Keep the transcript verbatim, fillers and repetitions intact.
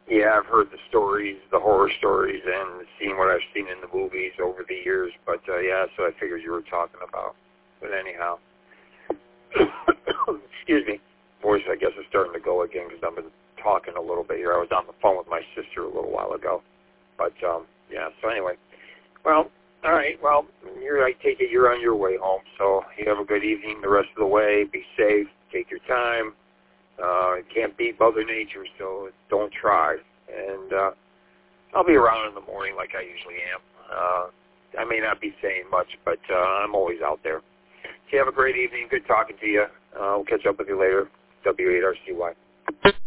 yeah, I've heard the stories, the horror stories, and seen what I've seen in the movies over the years. But uh, yeah, so I figured you were talking about. But anyhow, excuse me, voice I guess is starting to go again because I've been talking a little bit here. I was on the phone with my sister a little while ago. But um, yeah, so anyway, well, all right. Well, you're, I take it you're on your way home. So you have a good evening the rest of the way. Be safe. Take your time. Uh, you can't beat Mother Nature, so don't try. And uh, I'll be around in the morning like I usually am. Uh, I may not be saying much, but uh, I'm always out there. So you have a great evening. Good talking to you. Uh, we'll catch up with you later. W eight R C Y.